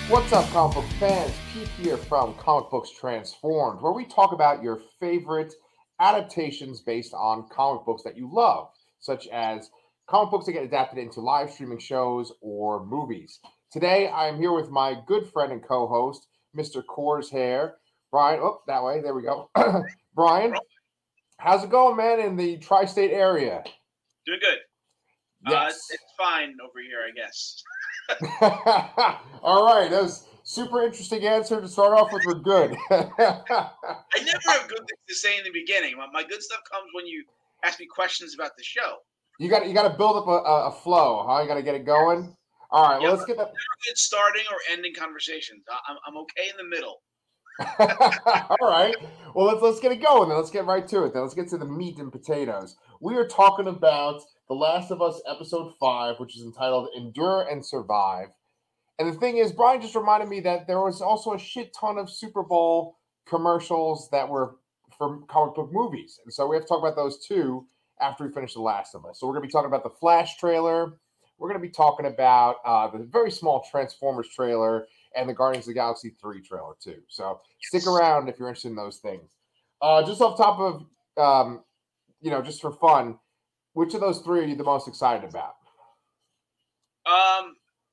What's up, comic book fans? Pete here from Comic Books Transformed, where we talk about your favorite adaptations based on comic books that you love, such as comic books that get adapted into live streaming shows or movies. Today, I am here with my good friend and co-host, Mr. Coors Hair, Brian. Oh, that way. There we go. Brian, how's it going, man, in the tri-state area? Doing good. Yes. It's fine over here, I guess. All right, that was super interesting answer to start off with. We're good. I never have good things to say in the beginning. My good stuff comes when you ask me questions about the show. You got to build up a flow, huh? You got to get it going. All right, well, let's get that. Never good starting or ending conversations. I'm okay in the middle. All right. Well, let's get it going then. Let's get right to it then. Let's get to the meat and potatoes. We are talking about The Last of Us episode 5, which is entitled Endure and Survive. And the thing is, Brian just reminded me that there was also a shit ton of Super Bowl commercials that were for comic book movies. And so we have to talk about those too after we finish The Last of Us. So we're going to be talking about the Flash trailer. We're going to be talking about the very small Transformers trailer and the Guardians of the Galaxy 3 trailer too. So stick around if you're interested in those things. Just off top of, just for fun, which of those three are you the most excited about? I'm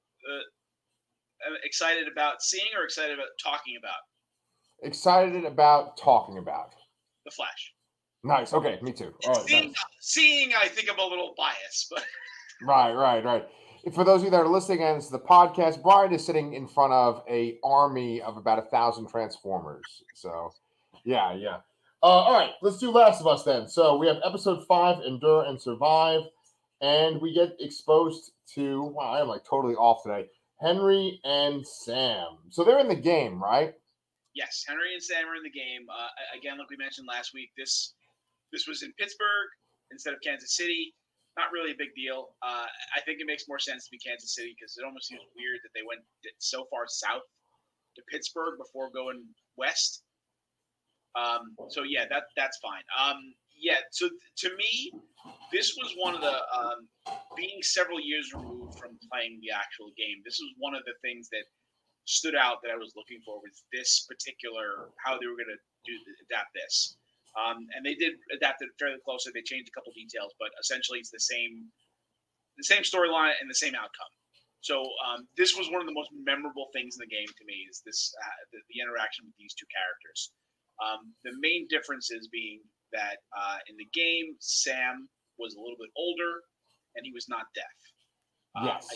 excited about seeing or excited about talking about? Excited about talking about. The Flash. Nice. Okay, me too. Oh, seeing, I think I'm a little biased, but Right. For those of you that are listening and this is the podcast, Brian is sitting in front of an army of about 1,000 Transformers. So, yeah. All right, let's do Last of Us then. So we have episode 5, Endure and Survive, and we get exposed to, wow, I am like totally off today, Henry and Sam. So they're in the game, right? Yes, Henry and Sam are in the game. Again, like we mentioned last week, this was in Pittsburgh instead of Kansas City. Not really a big deal. I think it makes more sense to be Kansas City because it almost seems weird that they went so far south to Pittsburgh before going west. So yeah, that's fine. So to me, this was one of the being several years removed from playing the actual game. This was one of the things that stood out that I was looking for was this particular how they were going to adapt this. And they did adapt it fairly closely. They changed a couple details, but essentially it's the same storyline and the same outcome. So this was one of the most memorable things in the game to me is this the interaction with these two characters. The main differences being that in the game, Sam was a little bit older and he was not deaf. Yes.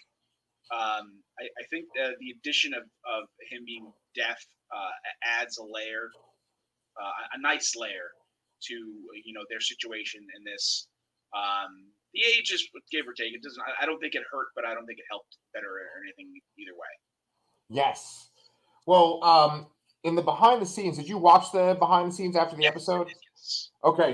I think the addition of him being deaf adds a layer. A nice layer to their situation in this. The age is give or take. It doesn't. I don't think it hurt, but I don't think it helped better or anything either way. Yes. Well, in the behind the scenes, did you watch the behind the scenes after the episode? Yes. Okay,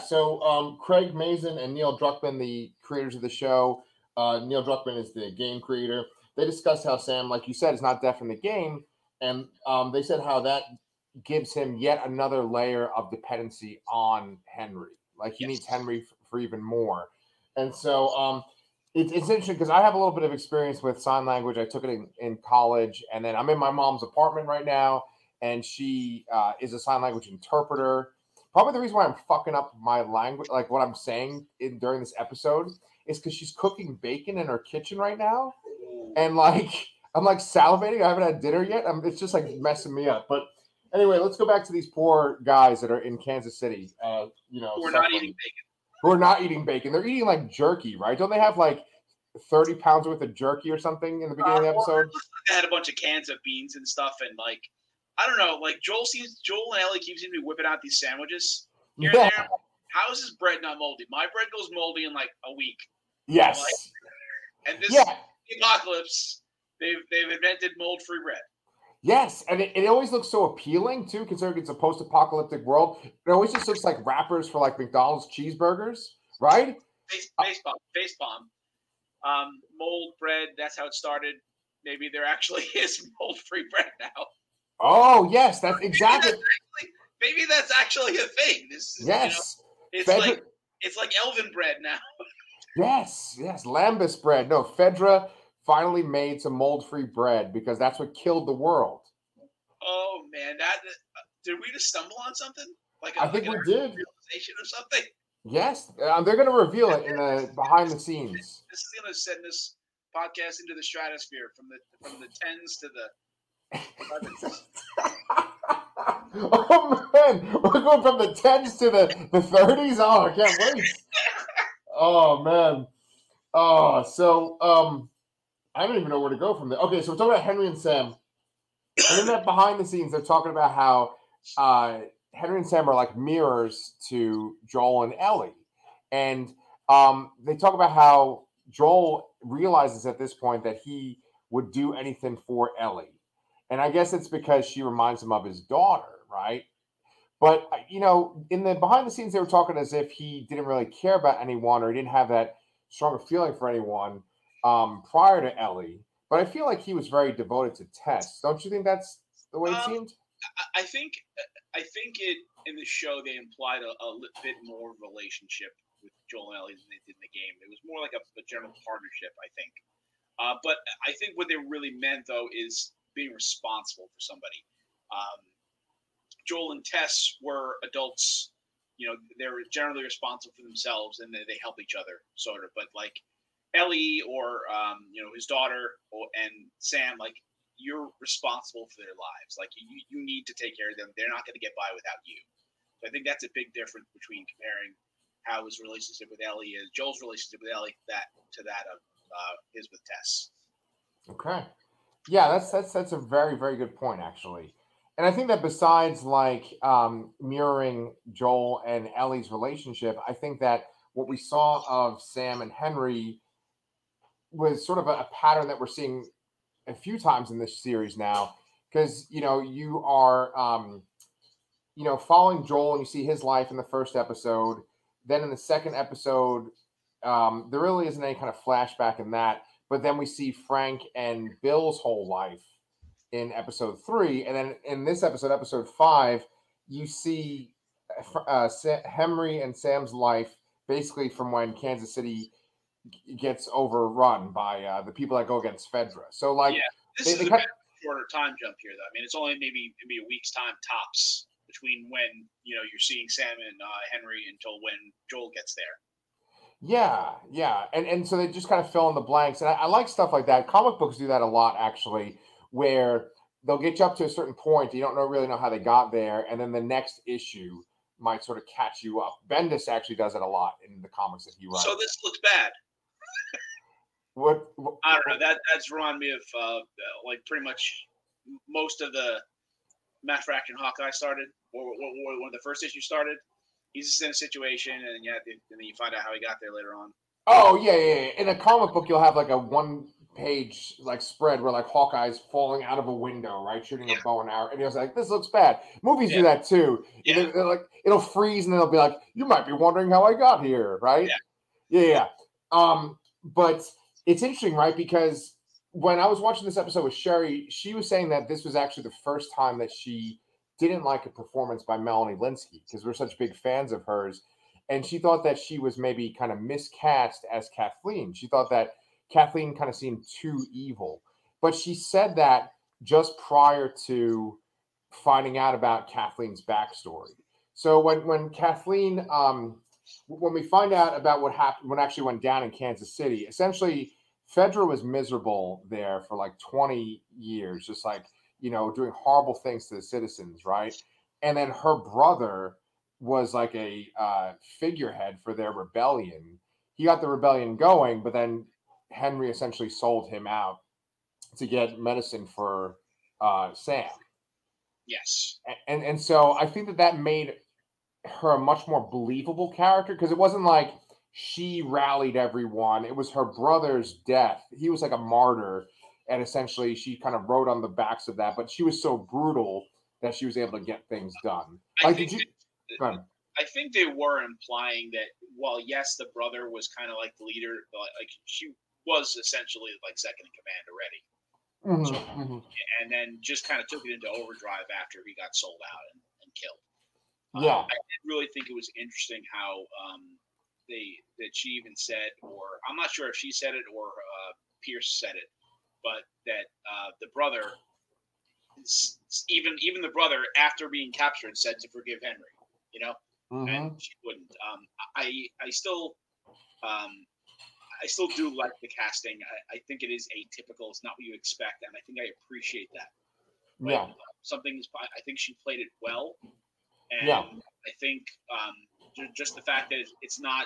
so Craig Mazin and Neil Druckmann, the creators of the show, Neil Druckmann is the game creator. They discussed how Sam, like you said, is not deaf in the game, and they said how that gives him yet another layer of dependency on Henry. Like he needs Henry for even more. And so it's interesting because I have a little bit of experience with sign language. I took it in college, and then I'm in my mom's apartment right now, and she is a sign language interpreter. Probably the reason why I'm fucking up my language, like what I'm saying during this episode, is because she's cooking bacon in her kitchen right now, and like I'm like salivating. I haven't had dinner yet. It's just like messing me up, but. Anyway, let's go back to these poor guys that are in Kansas City. Who are not eating bacon. Who are not eating bacon. They're eating like jerky, right? Don't they have like 30 pounds worth of jerky or something in the beginning of the episode? They had a bunch of cans of beans and stuff, and like I don't know, like Joel and Ellie keep seeming to be whipping out these sandwiches here and there. How is this bread not moldy? My bread goes moldy in like a week. Yes. And this apocalypse, they've invented mold-free bread. Yes, and it always looks so appealing, too, considering it's a post-apocalyptic world. It always just looks like wrappers for, like, McDonald's cheeseburgers, right? Face palm. Mold bread, that's how it started. Maybe there actually is mold-free bread now. Oh, yes, that's exactly. Maybe that's actually a thing. Yes. It's like Elven bread now. Yes, Lambus bread. No, Fedra finally made some mold-free bread because that's what killed the world. Oh man, did we just stumble on something? I think we did. Realization or something? Yes, they're going to reveal it in the behind the scenes. This is going to send this podcast into the stratosphere from the tens to the 11s. Oh man, we're going from the 10s to the 30s. Oh, I can't wait. Oh man. Oh, so I don't even know where to go from there. Okay, so we're talking about Henry and Sam. And in that behind the scenes, they're talking about how Henry and Sam are like mirrors to Joel and Ellie. And they talk about how Joel realizes at this point that he would do anything for Ellie. And I guess it's because she reminds him of his daughter, right? But, in the behind the scenes, they were talking as if he didn't really care about anyone or he didn't have that stronger feeling for anyone prior to Ellie. But I feel like he was very devoted to Tess. Don't you think that's the way it seemed? I think it in the show they implied a bit more relationship with Joel and Ellie than they did in the game. It was more like a general partnership, I think. But I think what they really meant though is being responsible for somebody. Joel and Tess were adults. They were generally responsible for themselves and they help each other, sort of. But like Ellie or his daughter and Sam, like you're responsible for their lives. Like you need to take care of them. They're not going to get by without you. So I think that's a big difference between comparing how his relationship with Ellie is, Joel's relationship with Ellie, to that of his with Tess. Okay, yeah, that's a very very good point actually. And I think that besides like mirroring Joel and Ellie's relationship, I think that what we saw of Sam and Henry was sort of a pattern that we're seeing a few times in this series now, because you are following Joel and you see his life in the first episode. Then in the second episode, there really isn't any kind of flashback in that, but then we see Frank and Bill's whole life in episode 3, and then in this episode 5, you see Henry and Sam's life basically from when Kansas City gets overrun by the people that go against Fedra. So like, this is a shorter time jump here, though. I mean, it's only maybe a week's time tops between when you're seeing Sam and Henry until when Joel gets there. Yeah, and so they just kind of fill in the blanks, and I like stuff like that. Comic books do that a lot, actually, where they'll get you up to a certain point, you don't really know how they got there, and then the next issue might sort of catch you up. Bendis actually does it a lot in the comics that he writes. So this looks bad. What I don't know. That's reminded me of like pretty much most of the Matt Fraction Hawkeye started, or one of the first issues started. He's just in a situation, and then you find out how he got there later on. Oh yeah. In a comic book, you'll have like a one-page like spread where like Hawkeye's falling out of a window, right, shooting a bow and arrow, and he was like, "This looks bad." Movies do that too. Yeah. They're like, it'll freeze, and then they'll be like, "You might be wondering how I got here," right? Yeah. But it's interesting, right? Because when I was watching this episode with Sherry, she was saying that this was actually the first time that she didn't like a performance by Melanie Lynskey because we're such big fans of hers. And she thought that she was maybe kind of miscast as Kathleen. She thought that Kathleen kind of seemed too evil. But she said that just prior to finding out about Kathleen's backstory. So when Kathleen, when we find out about what happened, what actually went down in Kansas City, essentially Fedra was miserable there for like 20 years, just like, doing horrible things to the citizens, right? And then her brother was like a figurehead for their rebellion. He got the rebellion going, but then Henry essentially sold him out to get medicine for Sam. Yes. And so I think that made her a much more believable character because it wasn't like she rallied everyone. It was her brother's death. He was like a martyr, and essentially she kind of rode on the backs of that, but she was so brutal that she was able to get things done. I think they were implying that, well, yes, the brother was kind of like the leader, but like she was essentially like second in command already. And then just kind of took it into overdrive after he got sold out and killed. I did really think it was interesting how that she even said, or I'm not sure if she said it or Pierce said it, but that the brother, even the brother, after being captured, said to forgive Henry. You know, and she wouldn't. I still. I still do like the casting. I think it is atypical. It's not what you expect, and I think I appreciate that. But Yeah. I think she played it well, and Yeah. I think just the fact that it's not,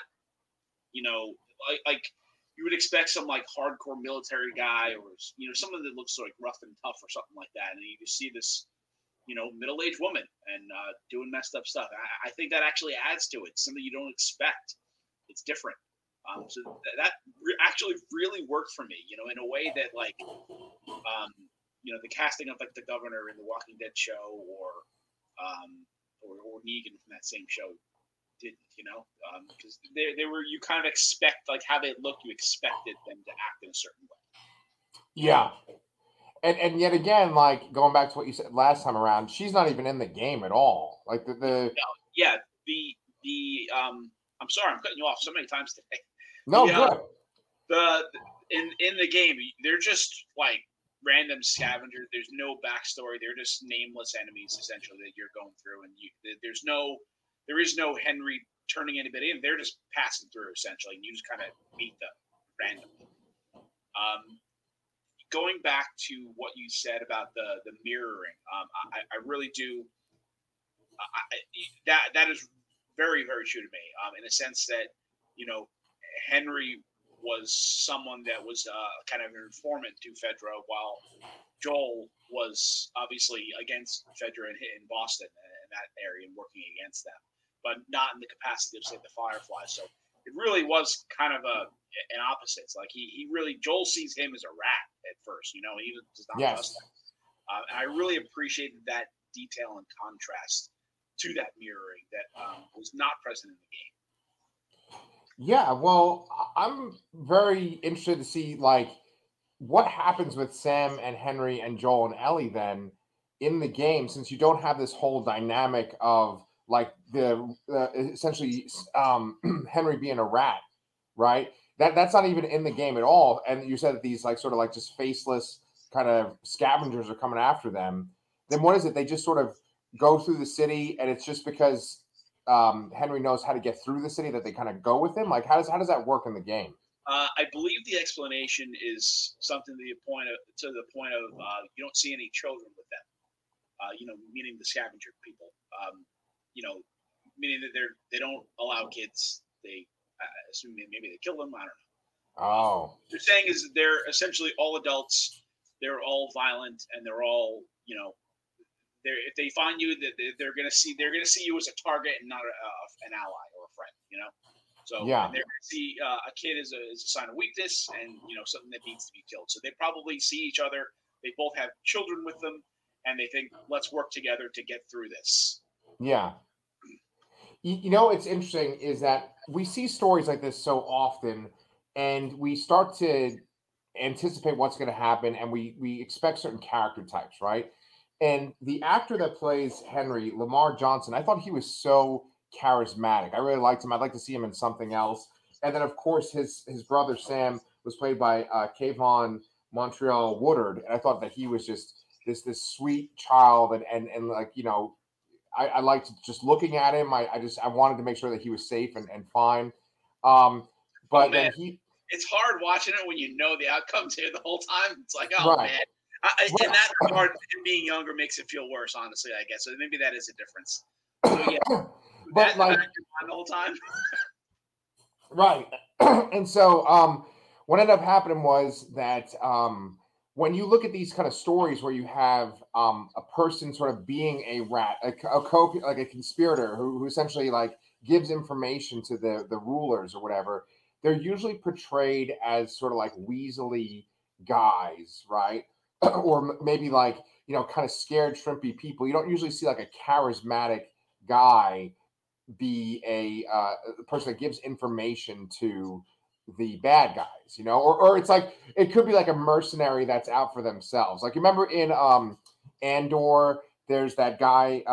like you would expect some like hardcore military guy, or someone that looks like rough and tough or something like that, and you just see this middle-aged woman and doing messed up stuff. I think that actually adds to it, something you don't expect. It's different. So that actually really worked for me, in a way that like, the casting of like the governor in the Walking Dead show or Negan from that same show didn't, because they were, you kind of expect like how they look, you expected them to act in a certain way. Yeah. And yet again, like going back to what you said last time around, she's not even in the game at all. Like the I'm sorry, I'm cutting you off so many times today. No, good. In the game, they're just like random scavengers. There's no backstory. They're just nameless enemies essentially that you're going through, and there is no Henry turning anybody in. They're just passing through essentially, and you just kind of meet them randomly. Going back to what you said about the mirroring, I really do. That is very, very true to me. In a sense that Henry was someone that was kind of an informant to Fedra, while Joel was obviously against Fedra in Boston and that area and working against them, but not in the capacity of, say, the Firefly. So it really was kind of an opposite. It's like he really, Joel sees him as a rat at first, he does not trust him. And I really appreciated that detail and contrast to that mirroring that was not present in the game. Yeah, well, I'm very interested to see like what happens with Sam and Henry and Joel and Ellie then in the game, since you don't have this whole dynamic of like the essentially Henry being a rat, right? That's not even in the game at all. And you said that these like sort of like just faceless kind of scavengers are coming after them. Then what is it? They just sort of go through the city, and it's just because Henry knows how to get through the city that they kind of go with him. Like how does that work in the game? I believe the explanation is something to the point of you don't see any children with them. Meaning the scavenger people. Meaning that they don't allow kids. They assume maybe they kill them. I don't know. Oh, they're saying is that they're essentially all adults. They're all violent, and they're all if they find you, that they're gonna see you as a target and not an ally or a friend. So yeah, and they're gonna see a kid as a sign of weakness and something that needs to be killed. So they probably see each other. They both have children with them, and they think, let's work together to get through this. Yeah. It's interesting is that we see stories like this so often, and we start to anticipate what's going to happen, and we expect certain character types, right? And the actor that plays Henry, Lamar Johnson, I thought he was so charismatic. I really liked him. I'd like to see him in something else. And then, of course, his brother Sam was played by Kayvon Montreal Woodard, and I thought that he was just this sweet child, and like I liked just looking at him. I wanted to make sure that he was safe and fine. But then it's hard watching it when you know the outcome too the whole time. It's like, oh right. man. In that regard, being younger makes it feel worse, honestly, I guess. So maybe that is a difference. So yeah, but like the whole time. Right. And so what ended up happening was that when you look at these kind of stories where you have a person sort of being a rat, like a conspirator who essentially like gives information to the rulers or whatever, they're usually portrayed as sort of like weaselly guys, right? Or maybe like, kind of scared, shrimpy people. You don't usually see like a charismatic guy be a person that gives information to the bad guys, or it's like it could be like a mercenary that's out for themselves. Like, you remember in Andor, there's that guy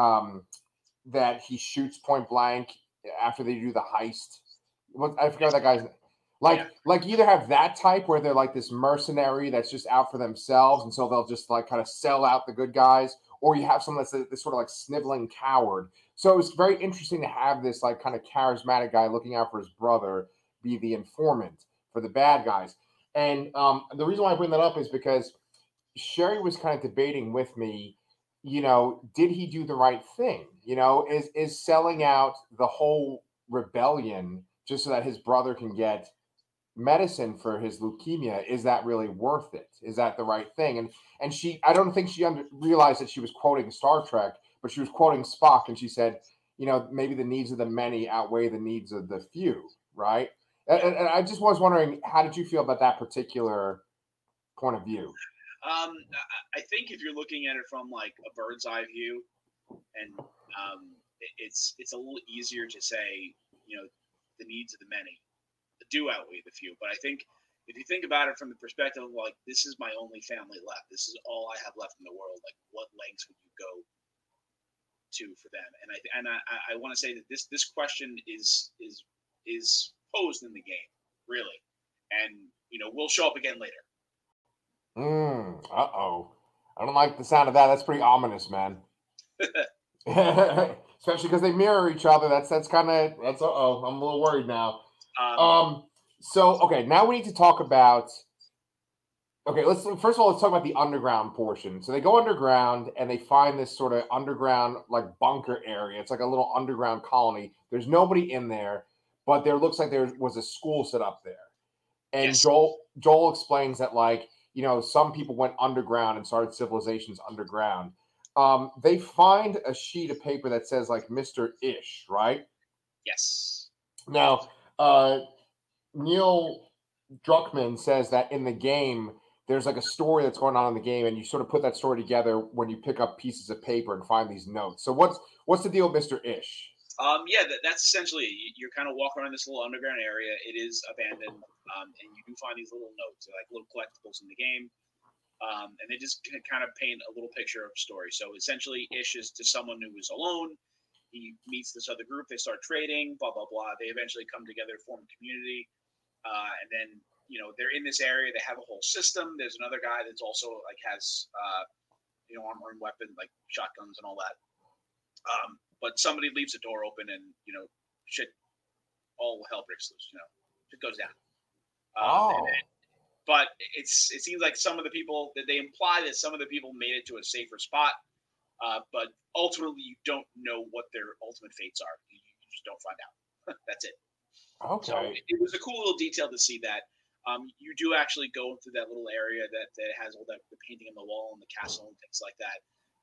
that he shoots point blank after they do the heist. I forgot that guy's name. Like either have that type where they're like this mercenary that's just out for themselves, and so they'll just like kind of sell out the good guys, or you have someone that's this sort of like sniveling coward. So it was very interesting to have this like kind of charismatic guy looking out for his brother be the informant for the bad guys. And the reason why I bring that up is because Sherry was kind of debating with me, did he do the right thing? Is selling out the whole rebellion just so that his brother can get medicine for his leukemia, is that really worth it? Is that the right thing? And I don't think she realized that she was quoting Star Trek, but she was quoting Spock, and she said, maybe the needs of the many outweigh the needs of the few, right? And I just was wondering, how did you feel about that particular point of view? I think if you're looking at it from like a bird's eye view, and it's a little easier to say, the needs of the many do outweigh the few. But I think if you think about it from the perspective of like, this is my only family left, this is all I have left in the world, like what lengths would you go to for them? And I want to say that this question is posed in the game, really, and will show up again later. Uh-oh. I don't like the sound of that. That's pretty ominous, man. Especially because they mirror each other. That's kind of uh-oh. I'm a little worried now. So okay, now we need to talk about. Okay, let's talk about the underground portion. So they go underground and they find this sort of underground like bunker area. It's like a little underground colony. There's nobody in there, but there looks like there was a school set up there. And yes. Joel explains that like, some people went underground and started civilizations underground. They find a sheet of paper that says like Mr. Ish, right? Yes. Now, Neil Druckmann says that in the game, there's like a story that's going on in the game, and you sort of put that story together when you pick up pieces of paper and find these notes. So what's the deal with Mr. Ish? Yeah, that's essentially, you're kind of walking around this little underground area. It is abandoned, and you do find these little notes, like little collectibles in the game, and they just kind of paint a little picture of a story. So essentially, Ish is to someone who is alone. He meets this other group. They start trading, blah, blah, blah. They eventually come together, form a community, and then, they're in this area. They have a whole system. There's another guy that's also like has, armor and weapon, like shotguns and all that. But somebody leaves the door open, and shit, all hell breaks loose. Shit goes down. But it seems like some of the people that they imply that some of the people made it to a safer spot, but ultimately you don't know what their ultimate fates are. You just don't find out. That's it. Okay. So it was a cool little detail to see that. You do actually go through that little area that has all that the painting on the wall and the castle and things like that.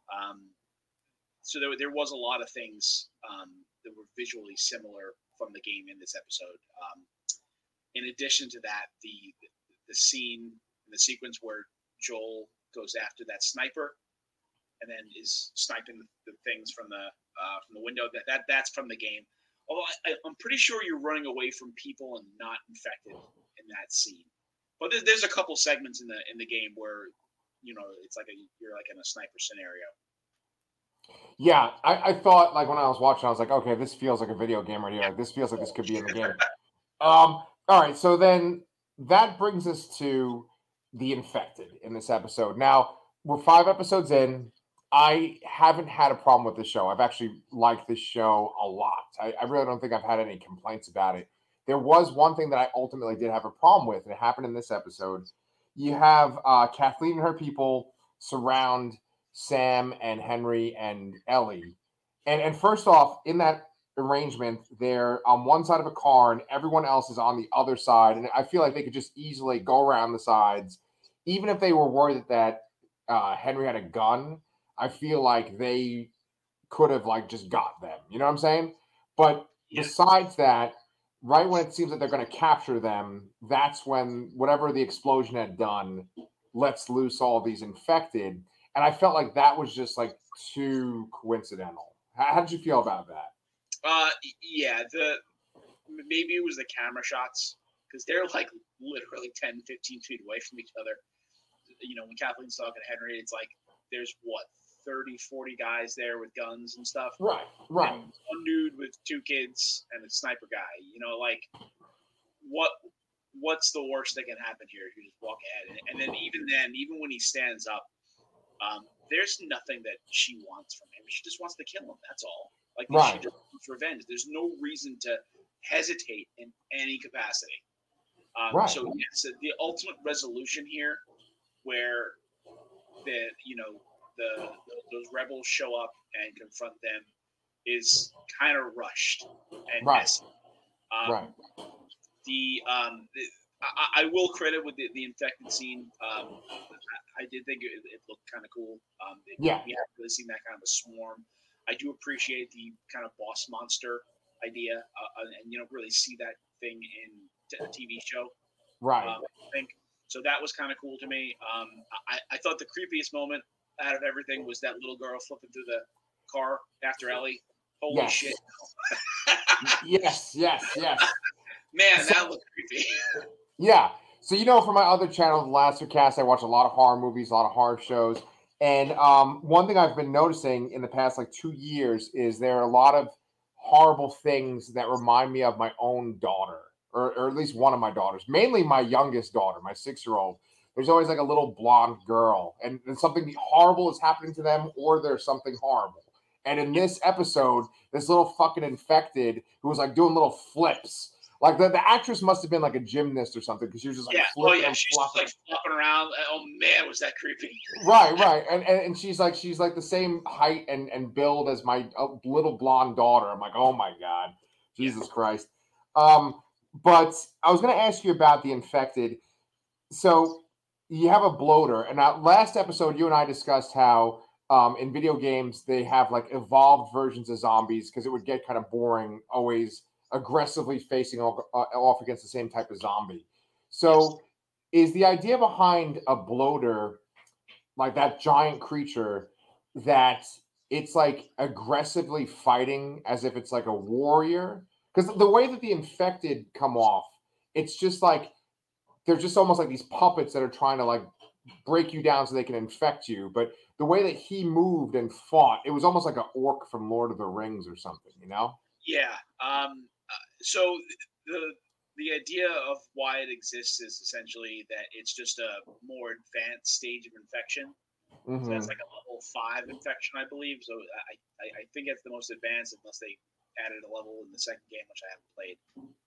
So there was a lot of things that were visually similar from the game in this episode. In addition to that, the scene, the sequence where Joel goes after that sniper, and then is sniping the things from the window. That's from the game. Although I'm pretty sure you're running away from people and not infected in that scene. But there's a couple segments in the game where it's like you're like in a sniper scenario. Yeah, I thought like when I was watching, I was like, okay, this feels like a video game right here. Like this feels like this could be in the game. All right, so then that brings us to the infected in this episode. Now we're 5 episodes in. I haven't had a problem with this show. I've actually liked this show a lot. I really don't think I've had any complaints about it. There was one thing that I ultimately did have a problem with, and it happened in this episode. You have Kathleen and her people surround Sam and Henry and Ellie. And first off, in that arrangement, they're on one side of a car and everyone else is on the other side. And I feel like they could just easily go around the sides. Even if they were worried that Henry had a gun, I feel like they could have like just got them. You know what I'm saying? But besides that, right when it seems that they're going to capture them, that's when whatever the explosion had done lets loose all these infected. And I felt like that was just like too coincidental. How did you feel about that? Yeah, maybe it was the camera shots, because they're like literally 10, 15 feet away from each other. When Kathleen's talking to Henry, it's like there's 30, 40 guys there with guns and stuff. Right. And one dude with 2 kids and a sniper guy. Like what what's the worst that can happen here? You just walk ahead, and then, even when he stands up, there's nothing that she wants from him. She just wants to kill him. That's all. Like, she just wants revenge. There's no reason to hesitate in any capacity. So yes, the ultimate resolution here, where those rebels show up and confront them, is kind of rushed and messy. I will credit with the infected scene. I did think it looked kind of cool. We haven't really seen that kind of a swarm. I do appreciate the kind of boss monster idea, and you don't really see that thing in a TV show. I think so. That was kind of cool to me. I thought the creepiest moment out of everything was that little girl flipping through the car after Ellie. Holy shit! yes. Man, that looked creepy. Yeah. So, for my other channel, The Lasercast, I watch a lot of horror movies, a lot of horror shows. And one thing I've been noticing in the past, 2 years, is there are a lot of horrible things that remind me of my own daughter, or at least one of my daughters, mainly my youngest daughter, my 6-year-old. There's always a little blonde girl, and something horrible is happening to them, or there's something horrible. And in this episode, this little fucking infected who was doing little flips. The actress must have been a gymnast or something, because she was just flipping and she's flopping. Just flopping around. Oh man, was that creepy? Right. And she's the same height and build as my little blonde daughter. I'm oh my God, Jesus Christ. But I was going to ask you about the infected. So you have a bloater, and last episode you and I discussed how in video games they have evolved versions of zombies, because it would get kind of boring always aggressively facing off against the same type of zombie. So is the idea behind a bloater, that giant creature, that it's aggressively fighting as if it's a warrior? Because the way that the infected come off, it's just they're just almost like these puppets that are trying to break you down so they can infect you. But the way that he moved and fought, it was almost like an orc from Lord of the Rings or something, Yeah. So the idea of why it exists is essentially that it's just a more advanced stage of infection. Mm-hmm. So that's a level 5 infection, I believe. So I think it's the most advanced, unless they added a level in the second game, which I haven't played.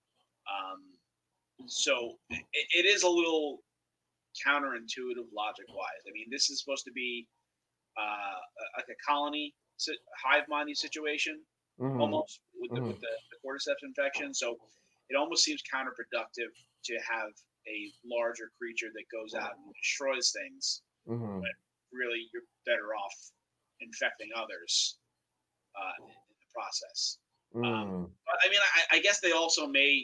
So it is a little counterintuitive logic-wise. I mean, this is supposed to be a colony, hive minding situation, almost with the cordyceps infection. So it almost seems counterproductive to have a larger creature that goes out and destroys things, but really you're better off infecting others in the process. But I mean, I guess they also may,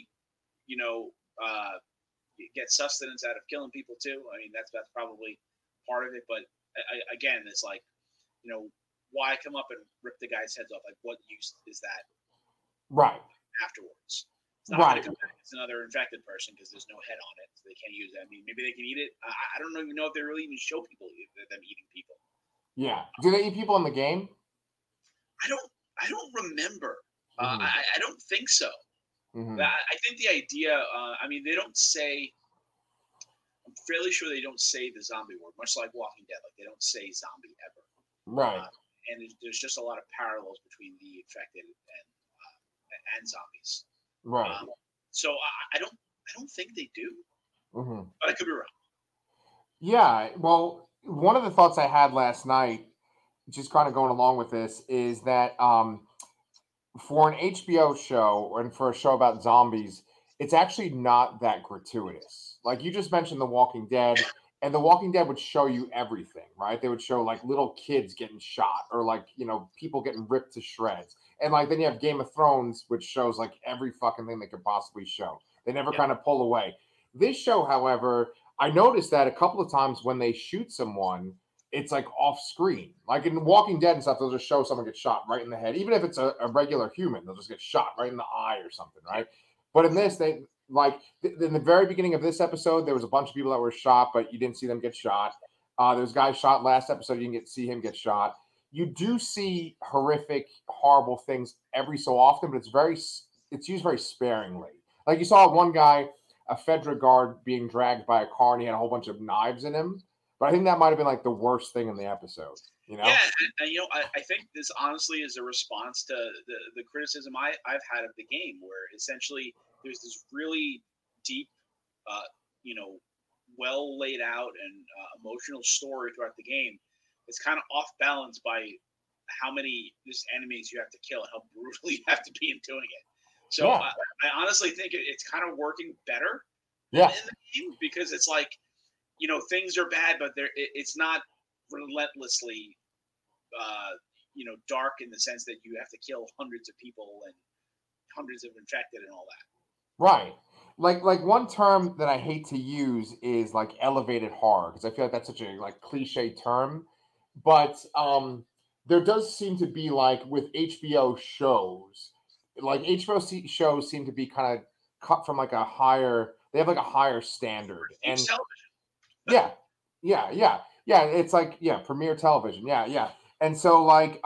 get sustenance out of killing people too. I mean, that's probably part of it. But again, it's why come up and rip the guy's heads off? What use is that? Right. Afterwards, it's not going to come back as another infected person because there's no head on it, so they can't use it. I mean, maybe they can eat it. I don't even know if they really even show people them eating people. Yeah. Do they eat people in the game? I don't remember. I don't think so. I think the idea. I mean, they don't say. I'm fairly sure they don't say the zombie word, much like Walking Dead. They don't say zombie ever. Right. And there's just a lot of parallels between the infected and zombies. Right. So I don't think they do. But I could be wrong. Yeah. Well, one of the thoughts I had last night, just kind of going along with this, is that for an HBO show and for a show about zombies, it's actually not that gratuitous. You just mentioned The Walking Dead, and The Walking Dead would show you everything, right? They would show little kids getting shot, or people getting ripped to shreds. And then you have Game of Thrones, which shows every fucking thing they could possibly show. They never kind of pull away. This show, however, I noticed that a couple of times when they shoot someone, it's off screen. In Walking Dead and stuff, they'll just show someone get shot right in the head. Even if it's a regular human, they'll just get shot right in the eye or something, right? But in this, they in the very beginning of this episode, there was a bunch of people that were shot, but you didn't see them get shot. There was a guy shot last episode, you didn't see him get shot. You do see horrific, horrible things every so often, but it's used very sparingly. You saw one guy, a Fedra guard being dragged by a car and he had a whole bunch of knives in him. But I think that might have been like the worst thing in the episode. You know? Yeah, and I think this honestly is a response to the criticism I've had of the game, where essentially there's this really deep, well laid out and emotional story throughout the game. It's kind of off balance by how many just enemies you have to kill and how brutally you have to be in doing it. So Yeah. I honestly think it's kind of working better Yeah. in the game, because it's like, things are bad, but it's not relentlessly, dark in the sense that you have to kill hundreds of people and hundreds of infected and all that. Right. Like one term that I hate to use is like elevated horror, because I feel like that's such a like cliche term. But there does seem to be, like, with HBO shows, like shows seem to be kind of cut from like a higher, they have like a higher standard. And Television. yeah, it's like, yeah, premiere television. Yeah. And so like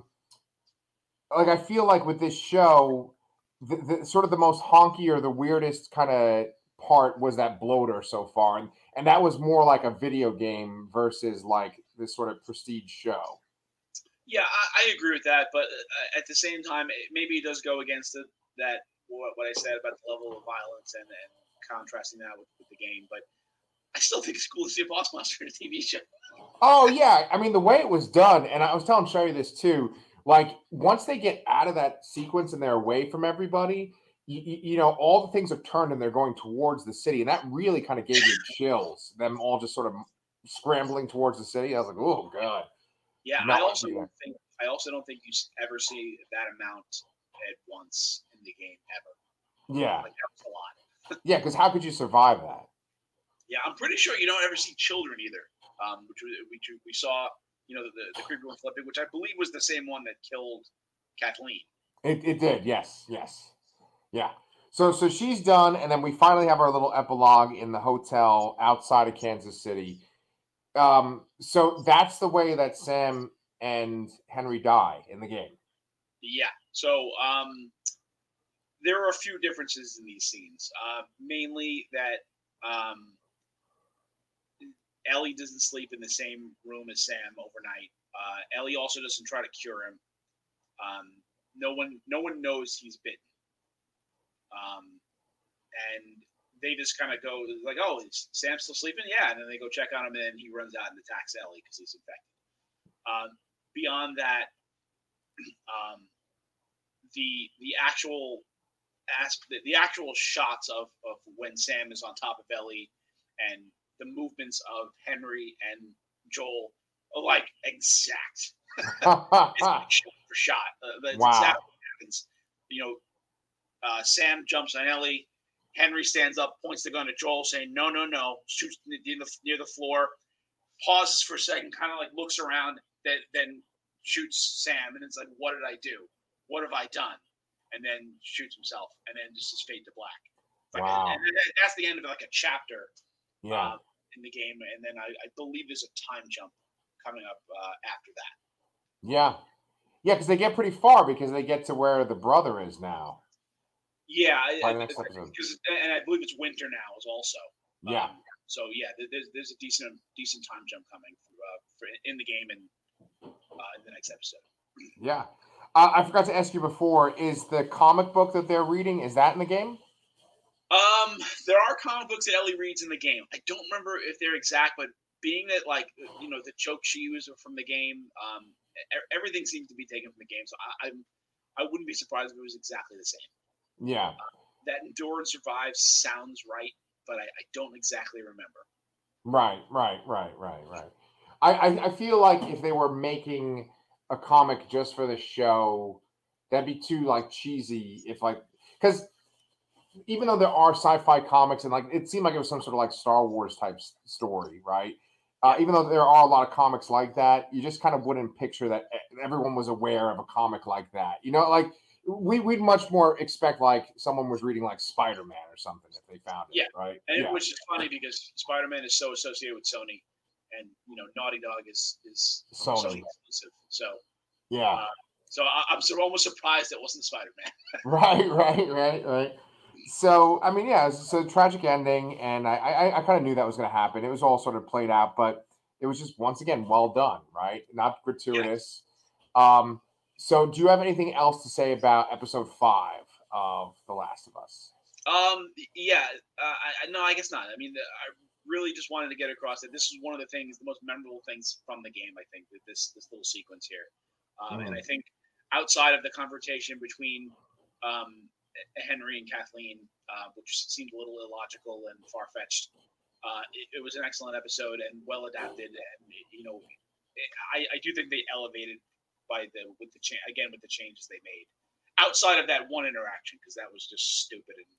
I feel like with this show, the sort of the most honky or the weirdest kind of part was that bloater so far, and that was more like a video game versus like this sort of prestige show. Yeah, I agree with that, but at the same time, maybe it does go against that what I said about the level of violence and contrasting that with the game. But I still think it's cool to see a boss monster in a TV show. Oh yeah, I mean the way it was done, and I was telling Sherry this too. Like once they get out of that sequence and they're away from everybody, you know, all the things are turned and they're going towards the city, and that really kind of gave me chills. Them all just sort of scrambling towards the city. I was like, oh god. Yeah, I also don't think you ever see that amount at once in the game ever. Yeah, like that was a lot. Yeah, because how could you survive that? Yeah, I'm pretty sure you don't ever see children either. Which we saw, the creepy one flipping, which I believe was the same one that killed Kathleen. It did, yes, yeah. So she's done, and then we finally have our little epilogue in the hotel outside of Kansas City. So that's the way that Sam and Henry die in the game. Yeah. So there are a few differences in these scenes. Mainly that Ellie doesn't sleep in the same room as Sam overnight. Ellie also doesn't try to cure him. No one knows he's bitten. And they just kind of go like, "Oh, is Sam still sleeping?" Yeah, and then they go check on him, and then he runs out and attacks Ellie because he's infected. Beyond that, the actual shots of when Sam is on top of Ellie and the movements of Henry and Joel are like exact. It's like shot for shot. That's wow. exactly what happens. Sam jumps on Ellie. Henry stands up, points the gun at Joel, saying, "No, no, no!" Shoots near the floor. Pauses for a second, kind of like looks around, then shoots Sam, and it's like, "What did I do? What have I done?" And then shoots himself, and then just his fade to black. Wow. And that's the end of like a chapter. Yeah. In the game, and then I believe there's a time jump coming up after that. Yeah, because they get pretty far because they get to where the brother is now. Yeah, next episode. And I believe it's winter now is also. Yeah. So yeah, there's a decent time jump coming in the game and in the next episode. Yeah, I forgot to ask you before: is the comic book that they're reading, is that in the game? There are comic books that Ellie reads in the game. I don't remember if they're exact, but being that the choke she used from the game, everything seems to be taken from the game. So I wouldn't be surprised if it was exactly the same. Yeah. That endure and survive sounds right, but I don't exactly remember. Right. I feel like if they were making a comic just for the show, that'd be too like cheesy. Because even though there are sci-fi comics and like it seemed like it was some sort of like Star Wars type story, right? Even though there are a lot of comics like that, you just kind of wouldn't picture that everyone was aware of a comic like that. Like we'd much more expect like someone was reading like Spider-Man or something if they found it, right? And which is funny because Spider-Man is so associated with Sony, and Naughty Dog is Sony exclusive. So yeah. So I'm almost surprised it wasn't Spider-Man. Right. So I mean, yeah, it's a tragic ending, and I kind of knew that was going to happen. It was all sort of played out, but it was just once again well done, right? Not gratuitous. Um, so do you have anything else to say about episode 5 of The Last of Us? Yeah, no, I guess not. I mean, I really just wanted to get across that this is one of the things, the most memorable things from the game. I think with this little sequence here, and I think outside of the confrontation between um, Henry and Kathleen, which seemed a little illogical and far fetched, it was an excellent episode and well adapted. And I do think they elevated with the changes they made outside of that one interaction, because that was just stupid and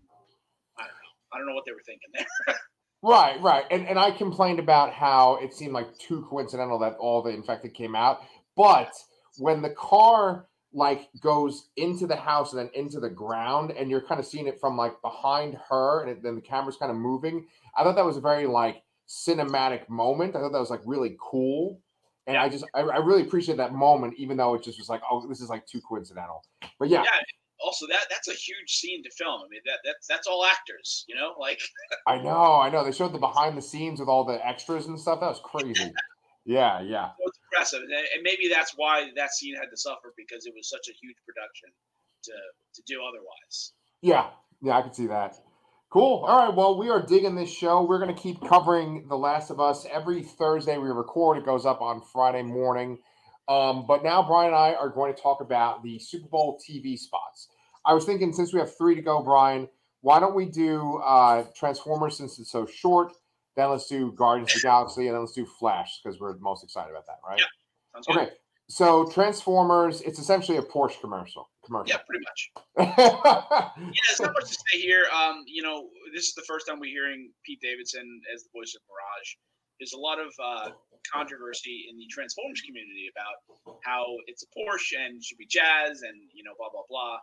I don't know what they were thinking there. Right. And I complained about how it seemed like too coincidental that all the infected came out. But when the car like goes into the house and then into the ground, and you're kind of seeing it from like behind her, and then the camera's kind of moving, I thought that was a very like cinematic moment. I thought that was like really cool. And Yeah. I really appreciate that moment, even though it just was like, oh, this is like too coincidental. But yeah. Also, that's a huge scene to film. I mean, that's all actors, like. I know. They showed the behind the scenes with all the extras and stuff. That was crazy. Yeah. So it's impressive, and maybe that's why that scene had to suffer, because it was such a huge production to do otherwise. Yeah, I can see that. Cool. All right. Well, we are digging this show. We're going to keep covering The Last of Us every Thursday. We record. It goes up on Friday morning. But now Brian and I are going to talk about the Super Bowl TV spots. I was thinking, since we have 3 to go, Brian, why don't we do Transformers, since it's so short? Then let's do Guardians of the Galaxy, and then let's do Flash, because we're most excited about that, right? Yeah. Sounds good. Okay. So Transformers, it's essentially a Porsche commercial. Yeah, pretty much. Yeah, there's not much to say here. This is the first time we're hearing Pete Davidson as the voice of Mirage. There's a lot of controversy in the Transformers community about how it's a Porsche and should be jazz, and blah blah blah.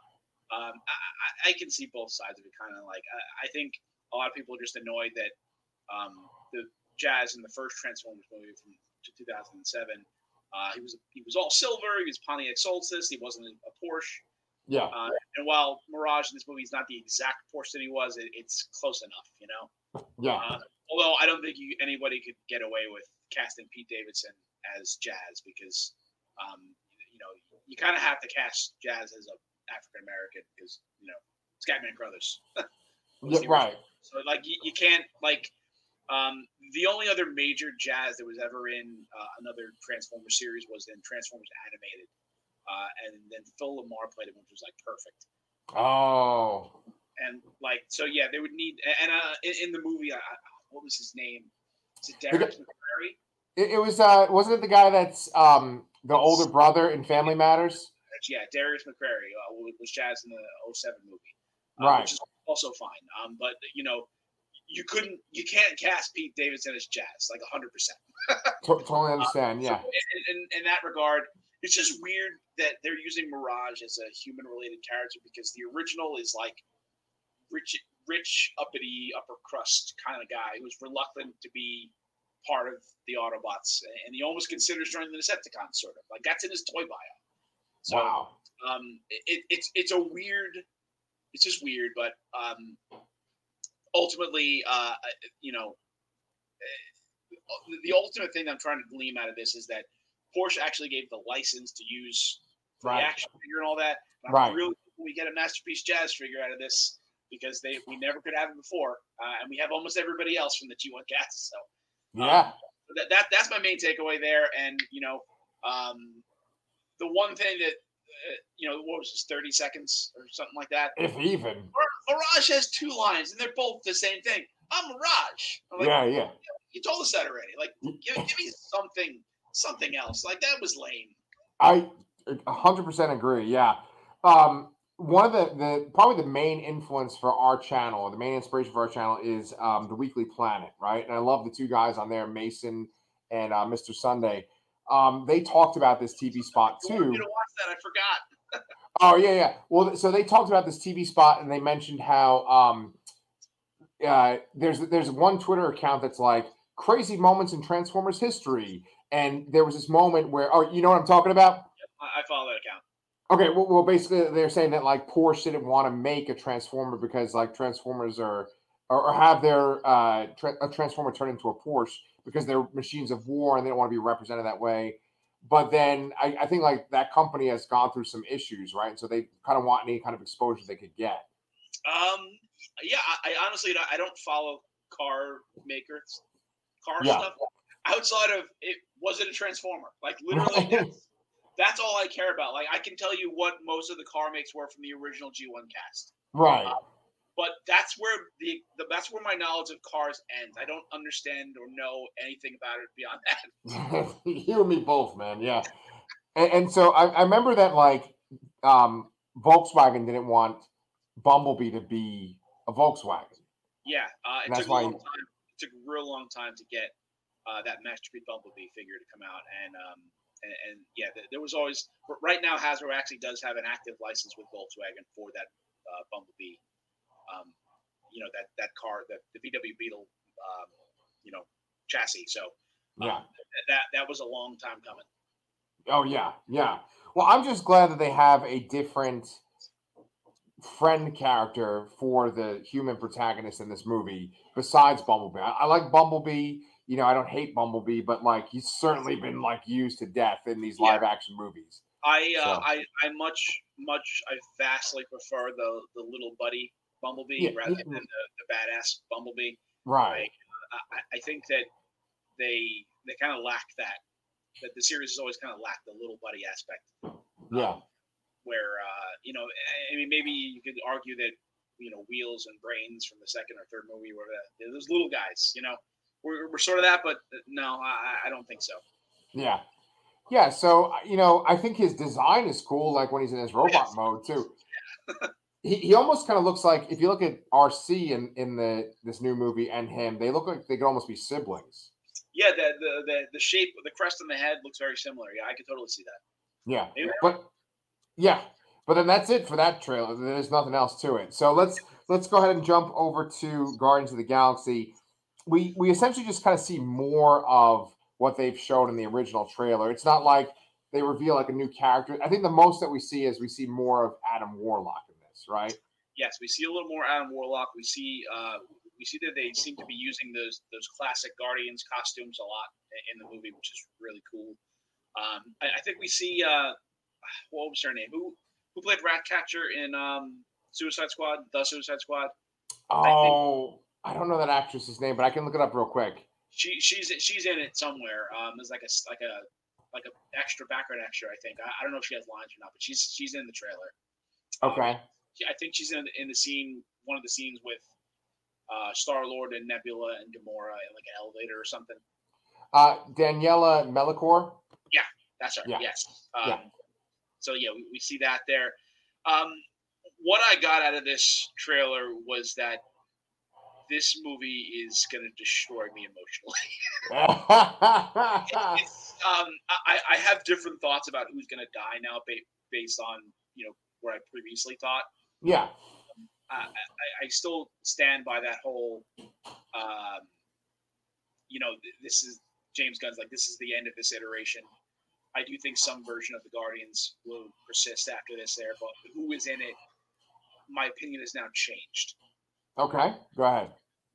I can see both sides of it. Kind of like I think a lot of people are just annoyed that the jazz in the first Transformers movie from 2007. He was all silver. He was Pontiac Solstice. He wasn't a Porsche. Yeah. And while Mirage in this movie is not the exact Porsche that he was, it's close enough, Yeah. Although I don't think anybody could get away with casting Pete Davidson as Jazz, because you kind of have to cast Jazz as a African American, because Scatman Crothers. Yeah, right. So like you can't like. The only other major Jazz that was ever in another Transformers series was in Transformers Animated, and then Phil Lamar played him, which was like perfect. Oh. And like, so yeah, they would need. And in the movie, what was his name? Is it Darius McCrary? It was. Wasn't it the guy that's the older brother in Family Matters? Yeah, Darius McCrary was Jazz in the 2007 movie, right? Which is also fine. But you can't cast Pete Davidson as Jazz, like 100%. Totally understand. Yeah. So in that regard, it's just weird that they're using Mirage as a human-related character, because the original is like rich, uppity, upper crust kind of guy who's reluctant to be part of the Autobots, and he almost considers joining the Decepticons, sort of like that's in his toy bio. So, wow. It's a weird. It's just weird, but ultimately, the ultimate thing I'm trying to glean out of this is that Porsche actually gave the license to use the action figure and all that. And I'm really hoping we get a Masterpiece Jazz figure out of this, because we never could have it before, and we have almost everybody else from the G1 cast. So that's my main takeaway there. And the one thing that what was this, 30 seconds or something like that? If even. Mirage has 2 lines, and they're both the same thing. I'm Mirage. I'm like, yeah. You told us that already. Like, give me something else. Like, that was lame. I 100% agree. Yeah. One of the probably the main influence for our channel, or the main inspiration for our channel, is the Weekly Planet, right? And I love the 2 guys on there, Mason and Mr. Sunday. They talked about this TV spot too. You wanted me to watch that? I forgot. Oh yeah. Well, so they talked about this TV spot, and they mentioned how there's one Twitter account that's like crazy moments in Transformers history, and there was this moment where, you know what I'm talking about? I follow that account. Okay, well, basically they're saying that like Porsche didn't want to make a Transformer because like Transformers are or have their a Transformer turn into a Porsche because they're machines of war and they don't want to be represented that way. But then I think like that company has gone through some issues, right? So they kind of want any kind of exposure they could get. Um, yeah, I honestly I don't follow car makers, car Yeah, stuff outside of it. Was it a Transformer? Like literally, right, that's all I care about. Like I can tell you what most of the car makes were from the original G1 cast. Uh, right. but that's where that's where my knowledge of cars ends. I don't understand or know anything about it beyond that. You and me both, man. Yeah, and so I remember that like Volkswagen didn't want Bumblebee to be a Volkswagen, Yeah, it and that's took a why. long time. It took a real long time to get that Master Speed Bumblebee figure to come out, and yeah, there was always. Right now, Hasbro actually does have an active license with Volkswagen for that Bumblebee. Um, that car, the VW Beetle, um, chassis. So Yeah. that was a long time coming. Oh yeah, yeah. Well, I'm just glad that they have a different friend character for the human protagonist in this movie besides Bumblebee. I like Bumblebee. You know, I don't hate Bumblebee, but like he's certainly been like used to death in these Yeah, live action movies. I uh, So I I I vastly prefer the little buddy Bumblebee yeah, rather than the badass Bumblebee. right. I I think that they kind of lack that. That the series has always kind of lacked the little buddy aspect. Yeah, Where I mean, maybe you could argue that Wheels and Brains from the second or third movie were those little guys. We're sort of that, but no, I don't think so. yeah, yeah. So I think his design is cool. Like when he's in his robot Yes. mode too. He almost kind of looks like if you look at RC in this new movie and him, they look like they could almost be siblings. Yeah, the shape, the crest on the head looks very similar. Yeah, I could totally see that. Yeah, Maybe but yeah, but then that's it for that trailer. There's nothing else to it. So let's go ahead and jump over to Guardians of the Galaxy. We essentially just kind of see more of what they've shown in the original trailer. It's not like they reveal like a new character. I think the most that we see is we see more of Adam Warlock in this, right? yes, we see a little more Adam Warlock. We see that they seem to be using those classic Guardians costumes a lot in the movie, which is really cool. I think we see what was her name? Who played Ratcatcher in Suicide Squad? The Suicide Squad. I think Oh, I don't know that actress's name, but I can look it up real quick. she's in it somewhere. As like a extra background extra. I think I don't know if she has lines or not, but she's in the trailer. Okay. I think she's in the scene, one of the scenes with Star Lord and Nebula and Gamora in like an elevator or something. Daniela Melicor. Yeah, that's right. Yeah. Yes. Yeah. So yeah, we see that there. Um, what I got out of this trailer was that this movie is going to destroy me emotionally. I have different thoughts about who's going to die now based on where I previously thought. Yeah. I still stand by that whole. This is James Gunn's like this is the end of this iteration. I do think some version of the Guardians will persist after this there, but who is in it? My opinion has now changed. Okay. Go ahead.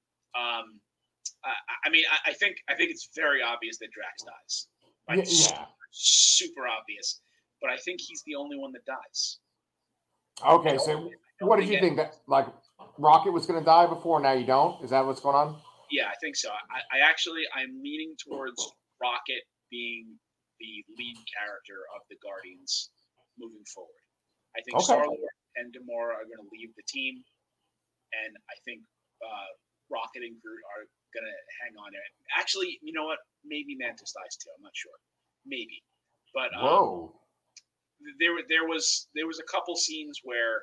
I mean, I think it's very obvious that Drax dies. Like, Yeah. super obvious. But I think he's the only one that dies. Okay, so what did you think that like Rocket was going to die before? Now you don't? Is that what's going on? Yeah, I think so. I'm leaning towards Rocket being the lead character of the Guardians moving forward. I think Star Lord and Gamora are going to leave the team, and I think Rocket and Groot are going to hang on to it. Actually, you know what? Maybe Mantis dies too. I'm not sure. Maybe, but Whoa. There was a couple scenes where,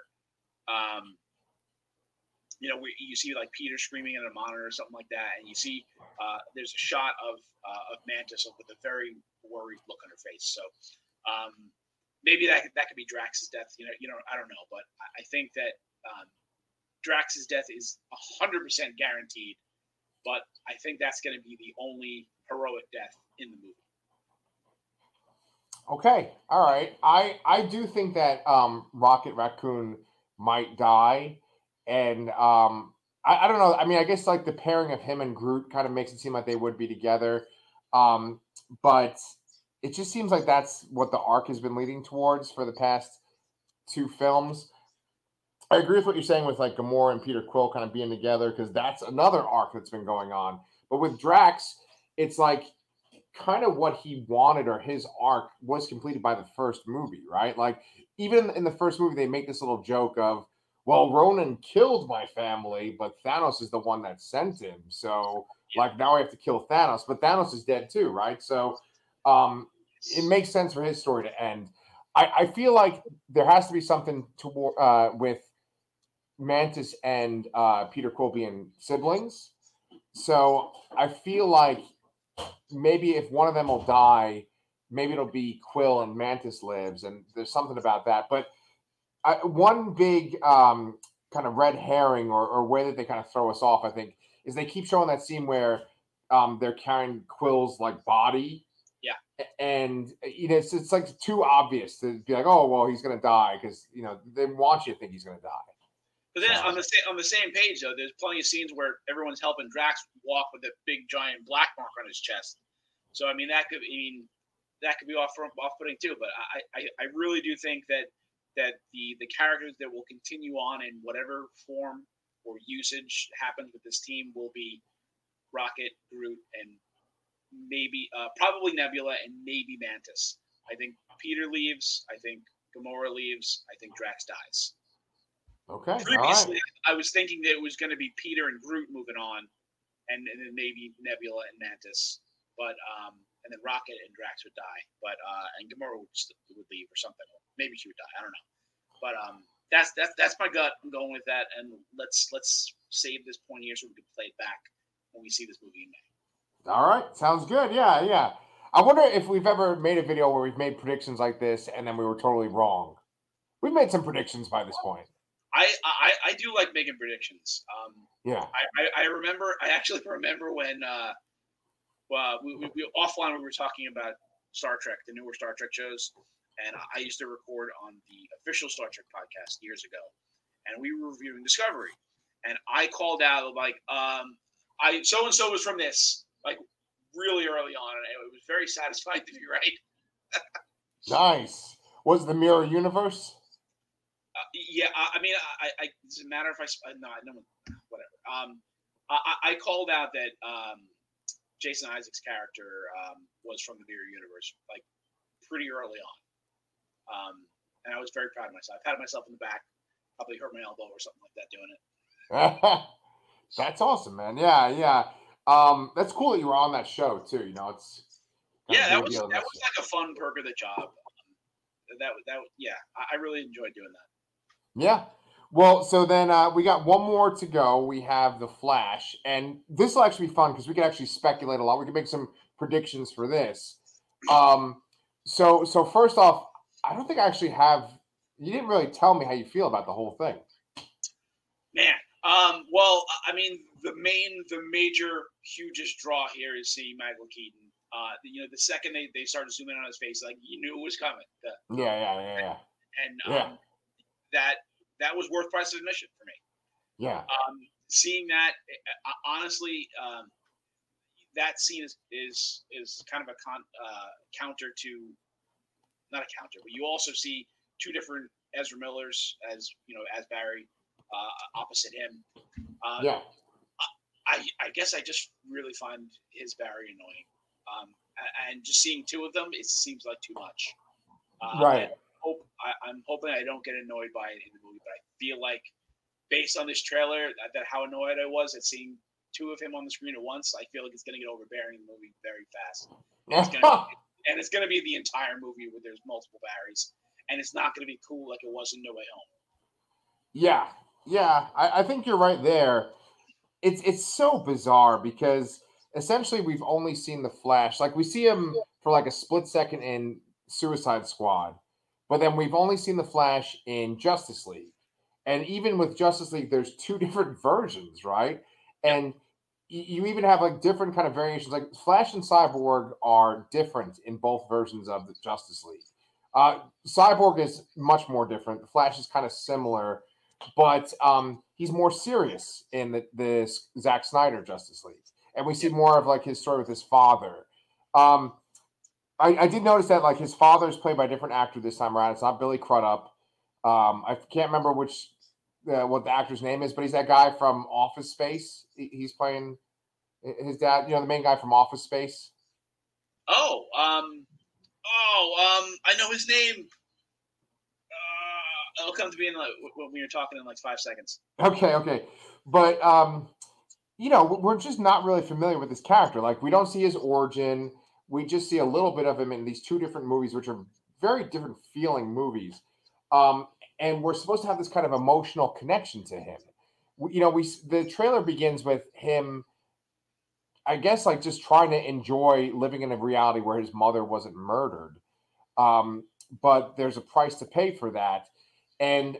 you see like Peter screaming at a monitor or something like that, and you see there's a shot of Mantis with a very worried look on her face. So maybe that could be Drax's death. I don't know, but I think that Drax's death is 100% guaranteed. But I think that's going to be the only heroic death in the movie. Okay, all right. I do think that Rocket Raccoon might die, and I don't know. I mean, I guess like the pairing of him and Groot kind of makes it seem like they would be together, um, but it just seems like that's what the arc has been leading towards for the past two films. I agree with what you're saying with like Gamora and Peter Quill kind of being together because that's another arc that's been going on. But with Drax, it's like kind of what he wanted or his arc was completed by the first movie, right? Like even in the first movie, they make this little joke of, well, Ronan killed my family, but Thanos is the one that sent him. So like now I have to kill Thanos, but Thanos is dead too, right? So um it makes sense for his story to end. I feel like there has to be something to with Mantis and Peter Quill being siblings. So I feel like maybe if one of them will die, maybe it'll be Quill and Mantis lives, and there's something about that. But one big kind of red herring or way that they kind of throw us off, I think, is they keep showing that scene where they're carrying Quill's like body. Yeah. And it's like too obvious to be like, oh well, he's gonna die because they want you to think he's gonna die. But then on the same page though, there's plenty of scenes where everyone's helping Drax walk with a big giant black mark on his chest. So I mean that could be off-putting too. But I really do think that the characters that will continue on in whatever form or usage happens with this team will be Rocket, Groot, and maybe probably Nebula and maybe Mantis. I think Peter leaves. I think Gamora leaves. I think Drax dies. Okay. Previously, I was thinking that it was going to be Peter and Groot moving on, and then maybe Nebula and Mantis, but and then Rocket and Drax would die, but and Gamora would leave or something. Maybe she would die. I don't know, but that's my gut. I'm going with that, and let's save this point here so we can play it back when we see this movie in May. All right, sounds good. Yeah. I wonder if we've ever made a video where we've made predictions like this and then we were totally wrong. We've made some predictions by this point. I do like making predictions. Yeah. I actually remember when we offline we were talking about Star Trek, the newer Star Trek shows, and I used to record on the official Star Trek podcast years ago, and we were reviewing Discovery, and I called out like I so and so was from this like really early on, and it was very satisfying to be right. Nice. Was the Mirror Universe? Yeah, I mean, I does it matter if I no, I know whatever. I called out that Jason Isaacs' character was from the Mirror Universe, like pretty early on, and I was very proud of myself. I patted myself in the back, probably hurt my elbow or something like that doing it. That's awesome, man. Yeah. That's cool that you were on that show too. It's that was like a fun perk of the job. I really enjoyed doing that. Yeah. Well, so then we got one more to go. We have The Flash, and this will actually be fun because we can actually speculate a lot. We can make some predictions for this. So first off, I don't think I actually have. You didn't really tell me how you feel about the whole thing. Man, well, I mean, the major, hugest draw here is seeing Michael Keaton. The second they started zooming in on his face, like you knew it was coming. Yeah. And that was worth price of admission for me. Yeah. Seeing that, honestly, that scene is kind of a counter to, not a counter, but you also see two different Ezra Millers as Barry opposite him. Yeah. I guess I just really find his Barry annoying. And just seeing two of them, it seems like too much. Right. I'm hoping I don't get annoyed by it in the movie, but I feel like based on this trailer, that how annoyed I was at seeing two of him on the screen at once, I feel like it's going to get overbearing in the movie very fast. And it's going to be the entire movie where there's multiple Barrys, and it's not going to be cool like it was in No Way Home. Yeah. I think you're right there. It's so bizarre because essentially we've only seen the Flash. Like we see him for like a split second in Suicide Squad, but then we've only seen the Flash in Justice League. And even with Justice League, there's two different versions, right? And you even have like different kind of variations. Like Flash and Cyborg are different in both versions of the Justice League. Cyborg is much more different. The Flash is kind of similar, but he's more serious in the Zack Snyder Justice League, and we see more of like his story with his father. I did notice that like his father is played by a different actor this time around. It's not Billy Crudup. I can't remember what the actor's name is, but he's that guy from Office Space. He's playing his dad. You know, the main guy from Office Space. I know his name. It'll come to me in when you're talking in like 5 seconds. Okay, but you know, we're just not really familiar with this character. Like, we don't see his origin. We just see a little bit of him in these two different movies, which are very different feeling movies. And we're supposed to have this kind of emotional connection to him. The trailer begins with him, I guess, like just trying to enjoy living in a reality where his mother wasn't murdered. But there's a price to pay for that. And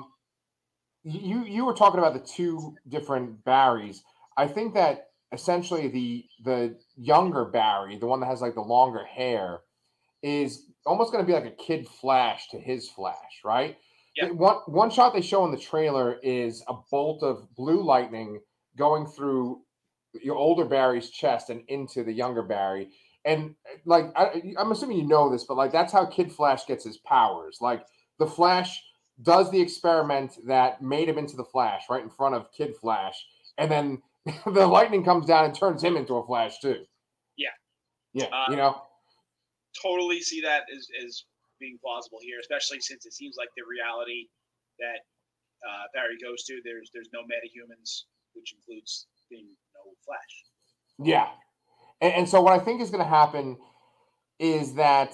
you were talking about the two different Barrys. I think that essentially the younger Barry, the one that has like the longer hair, is almost going to be like a kid Flash to his Flash, right? Yeah. One shot they show in the trailer is a bolt of blue lightning going through your older Barry's chest and into the younger Barry. And like I'm assuming you know this, but like that's how Kid Flash gets his powers. Like the Flash does the experiment that made him into the Flash right in front of Kid Flash, and then the lightning comes down and turns him into a Flash too. Yeah, you know. Totally see that as being plausible here, especially since it seems like the reality that Barry goes to, there's no metahumans, which includes being no Flash. Yeah, and so what I think is going to happen is that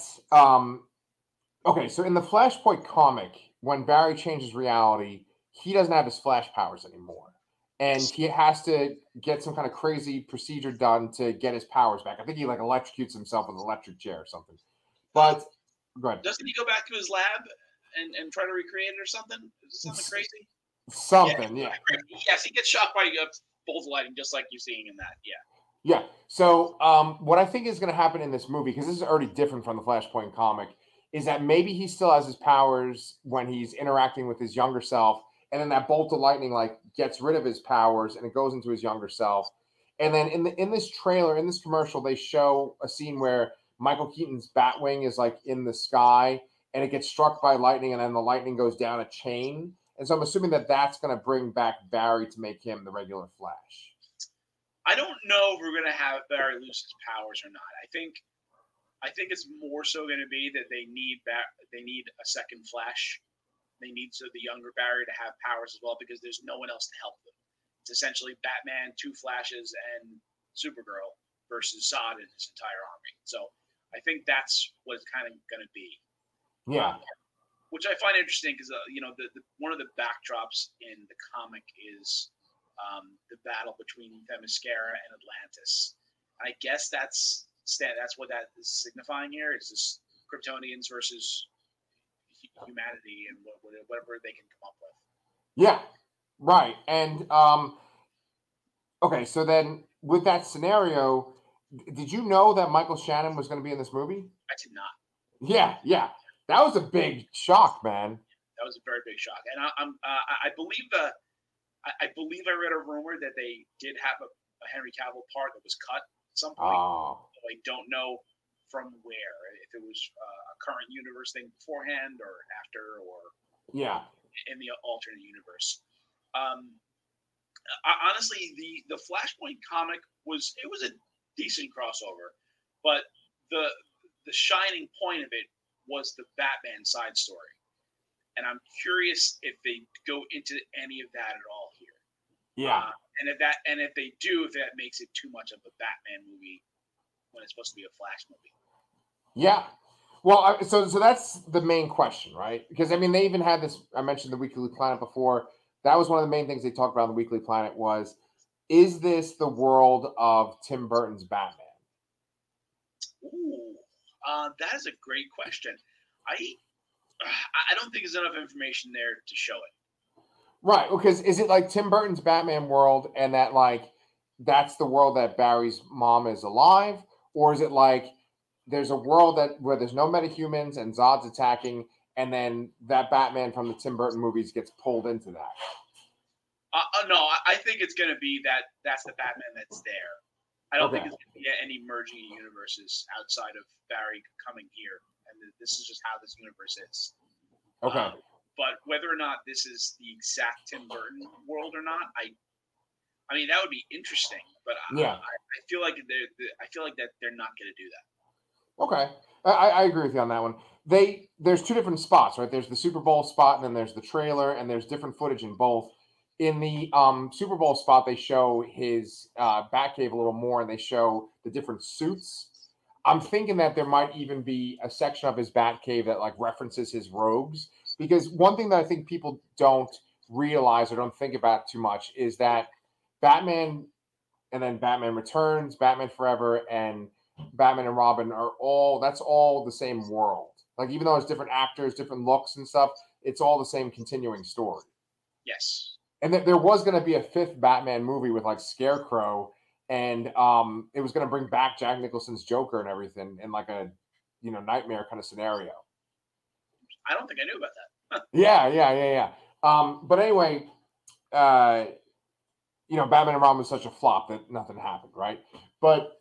okay, so in the Flashpoint comic, when Barry changes reality, he doesn't have his Flash powers anymore. And he has to get some kind of crazy procedure done to get his powers back. I think he like electrocutes himself with an electric chair or something. But go ahead. Doesn't he go back to his lab and try to recreate it or something? Is this something crazy? Something, yeah. Yes, he gets shocked by bolt lightning, just like you're seeing in that. Yeah. Yeah. So what I think is going to happen in this movie, because this is already different from the Flashpoint comic, is that maybe he still has his powers when he's interacting with his younger self, and then that bolt of lightning like gets rid of his powers and it goes into his younger self. And then in this trailer, in this commercial, they show a scene where Michael Keaton's Batwing is like in the sky and it gets struck by lightning, and then the lightning goes down a chain. And so I'm assuming that that's going to bring back Barry to make him the regular Flash. I don't know if we're going to have Barry lose his powers or not. I think it's more so going to be that they need a second Flash. They need the younger Barry to have powers as well, because there's no one else to help them. It's essentially Batman, two Flashes, and Supergirl versus Zod and his entire army. So I think that's what it's kind of going to be. Yeah. Which I find interesting because the one of the backdrops in the comic is the battle between Themyscira and Atlantis. I guess that's what that is signifying here. Is this Kryptonians versus humanity and whatever they can come up with. Yeah, right. And okay, so then with that scenario, did you know that Michael Shannon was going to be in this movie? I did not. Yeah, that was a big shock, man. That was a very big shock, and I believe I read a rumor that they did have a Henry Cavill part that was cut at some point. Oh. So I don't know from where, if it was a current universe thing beforehand or after, or in the alternate universe. Honestly, the Flashpoint comic was a decent crossover, but the shining point of it was the Batman side story, and I'm curious if they go into any of that at all here. Yeah, and if they do, if that makes it too much of a Batman movie when it's supposed to be a Flash movie. Yeah. Well, so that's the main question, right? Because I mean, they even had this. I mentioned the Weekly Planet before. That was one of the main things they talked about on the Weekly Planet was, is this the world of Tim Burton's Batman? Ooh, that is a great question. I don't think there's enough information there to show it. Right, because is it like Tim Burton's Batman world, and that like that's the world that Barry's mom is alive, or is it like there's a world where there's no metahumans and Zod's attacking, and then that Batman from the Tim Burton movies gets pulled into that? No, I think it's going to be that's the Batman that's there. I don't think it's going to be any merging universes outside of Barry coming here, and this is just how this universe is. Okay. But whether or not this is the exact Tim Burton world or not, I mean that would be interesting. But I feel like they're not going to do that. Okay, I agree with you on that one. There's two different spots, right? There's the Super Bowl spot, and then there's the trailer, and there's different footage in both. In the Super Bowl spot, they show his Batcave a little more, and they show the different suits. I'm thinking that there might even be a section of his Batcave that like references his robes, because one thing that I think people don't realize or don't think about too much is that Batman and then Batman Returns, Batman Forever, and Batman and Robin that's all the same world. Like even though it's different actors, different looks and stuff, it's all the same continuing story. Yes. And there was going to be a fifth Batman movie with like Scarecrow, and it was going to bring back Jack Nicholson's Joker and everything in like a nightmare kind of scenario. I don't think I knew about that. Yeah. But anyway, Batman and Robin was such a flop that nothing happened, right? But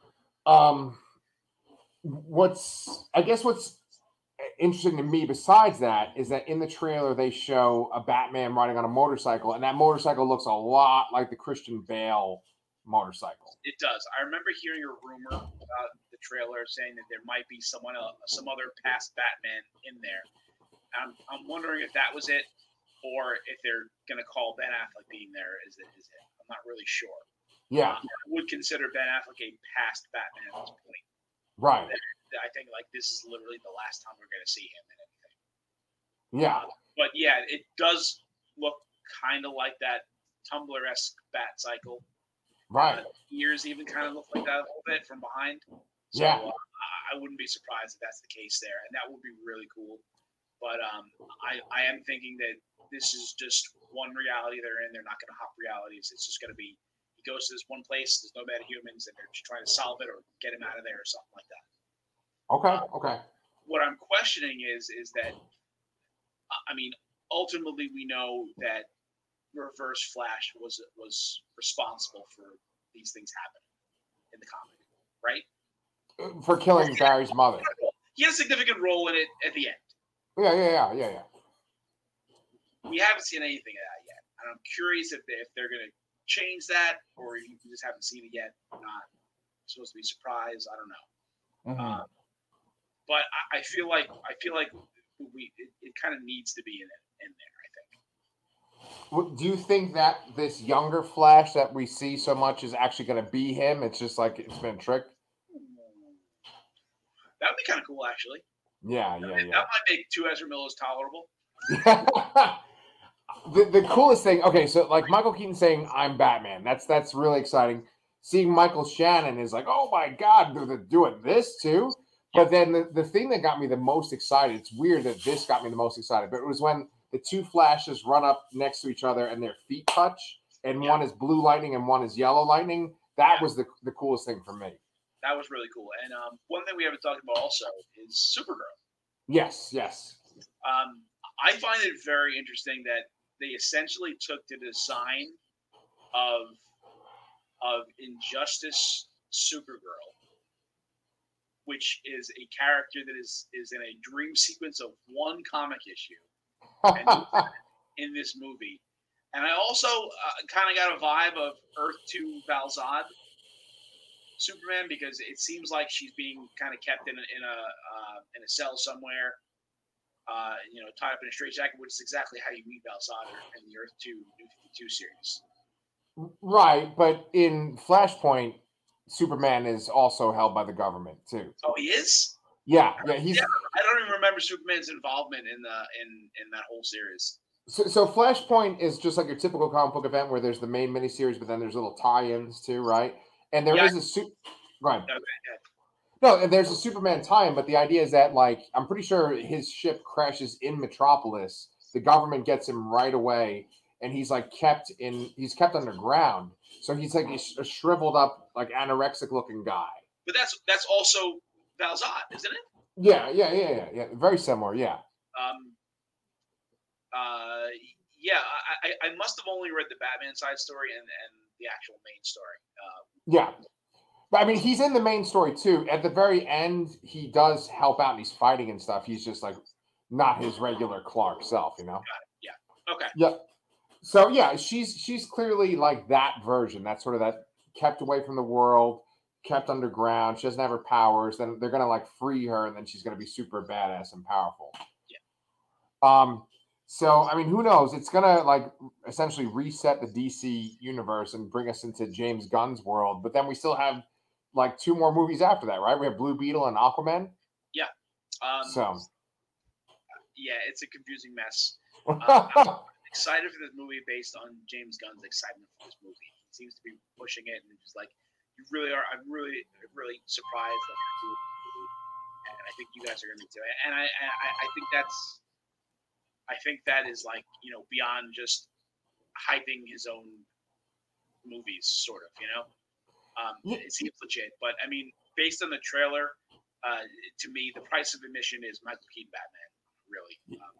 what's interesting to me besides that is that in the trailer they show a Batman riding on a motorcycle, and that motorcycle looks a lot like the Christian Bale motorcycle. It does. I remember hearing a rumor about the trailer saying that there might be some other past Batman in there. I'm wondering if that was it, or if they're going to call Ben Affleck being there is it. I'm not really sure. Yeah, I would consider Ben Affleck a past Batman at this point. Right. I think like this is literally the last time we're going to see him in anything. Yeah. But yeah, it does look kind of like that Tumblr-esque Bat cycle. Right. Ears even kind of look like that a little bit from behind. So, yeah. I wouldn't be surprised if that's the case there, and that would be really cool. But I am thinking that this is just one reality they're in. They're not going to hop realities. It's just going to be he goes to this one place. There's no metahumans, and they're just trying to solve it or get him out of there or something like that. Okay. What I'm questioning is that, I mean, ultimately we know that Reverse Flash was responsible for these things happening in the comic, right? For killing Barry's mother. He had a significant role in it at the end. Yeah. We haven't seen anything of that yet, and I'm curious if they're going to change that, or if you just haven't seen it yet. Not supposed to be surprised. I don't know. Mm-hmm. But I feel like it kind of needs to be in there. I think. Do you think that this younger Flash that we see so much is actually going to be him? It's just like it's been tricked. That would be kind of cool, actually. Yeah. That might make two Ezra Millers tolerable. The coolest thing. Okay, so like Michael Keaton saying "I'm Batman." That's really exciting. Seeing Michael Shannon is like, oh my God, they're doing this too. But then the thing that got me the most excited, it's weird that this got me the most excited, but it was when the two Flashes run up next to each other and their feet touch, and one is blue lightning and one is yellow lightning. That was the coolest thing for me. That was really cool. And one thing we haven't talked about also is Supergirl. Yes. I find it very interesting that they essentially took the design of Injustice Supergirl, which is a character that is in a dream sequence of one comic issue and in this movie. And I also kind of got a vibe of Earth 2 Val-Zod Superman, because it seems like she's being kind of kept in a cell somewhere, tied up in a straitjacket, which is exactly how you meet Val-Zod in the Earth 2 New 52 series. Right, but in Flashpoint, Superman is also held by the government too. Oh, he is? Yeah. I don't even remember Superman's involvement in that whole series. So Flashpoint is just like your typical comic book event where there's the main miniseries, but then there's little tie-ins too, right? And there is a right. No, there's a Superman tie-in, but the idea is that like I'm pretty sure his ship crashes in Metropolis. The government gets him right away, and he's like kept underground. So he's like a shriveled up, like anorexic looking guy. But that's also Val Zod, isn't it? Yeah. Very similar, yeah. Yeah, I must have only read the Batman side story and the actual main story. Yeah. But I mean, he's in the main story too. At the very end, he does help out and he's fighting and stuff. He's just like not his regular Clark self, you know? Yeah. Okay. Yeah. So yeah, she's clearly like that version. That's sort of that kept away from the world, kept underground. She doesn't have her powers. Then they're gonna like free her, and then she's gonna be super badass and powerful. Yeah. So I mean, who knows? It's gonna like essentially reset the DC universe and bring us into James Gunn's world. But then we still have like 2 more movies after that, right? We have Blue Beetle and Aquaman. Yeah. So yeah, it's a confusing mess. I'm excited for this movie based on James Gunn's excitement for this movie. He seems to be pushing it, and just like you really are. I'm really surprised that you're doing the movie, and I think you guys are going to be doing it. And I think that is like, you know, beyond just hyping his own movies, sort of, you know. It seems legit, but I mean, based on the trailer, to me, the price of admission is Michael Keaton Batman. Really.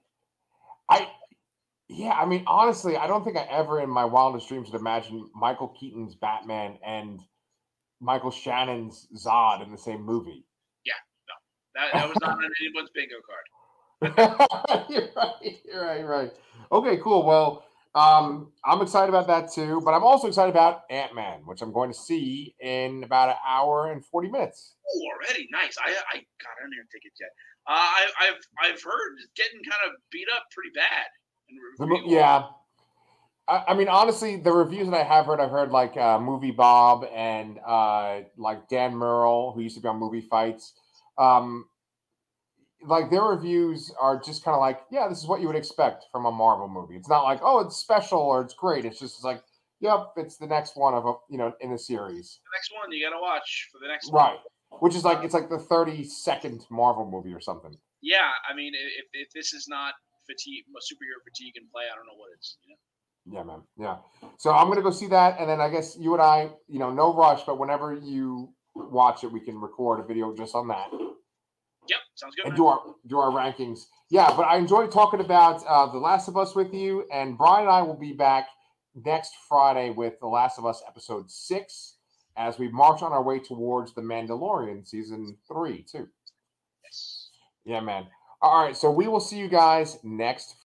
I mean, honestly, I don't think I ever in my wildest dreams would imagine Michael Keaton's Batman and Michael Shannon's Zod in the same movie. Yeah, no, that was not on anyone's bingo card. You're right. Okay, cool. Well, I'm excited about that too, but I'm also excited about Ant-Man, which I'm going to see in about an hour and 40 minutes. Oh, already nice. I got on there tickets yet. I've heard it's getting kind of beat up pretty bad. Yeah. I mean, honestly, the reviews that I've heard like Movie Bob and like Dan Murrell, who used to be on Movie Fights. Like their reviews are just kind of like, yeah, this is what you would expect from a Marvel movie. It's not like, oh, it's special or it's great. It's just like, yep, it's the next one of in the series. The next one you got to watch for the next one. Right. Which is like, it's like the 32nd Marvel movie or something. Yeah. I mean, if this is not fatigue, superhero fatigue and play, I don't know what is, you know? Yeah, man. Yeah. So I'm going to go see that. And then I guess you and I, no rush, but whenever you watch it, we can record a video just on that. Yep, sounds good. And do our rankings. Yeah, but I enjoyed talking about The Last of Us with you. And Brian and I will be back next Friday with The Last of Us episode 6 as we march on our way towards The Mandalorian season 3 too. Yes. Yeah, man. All right, so we will see you guys next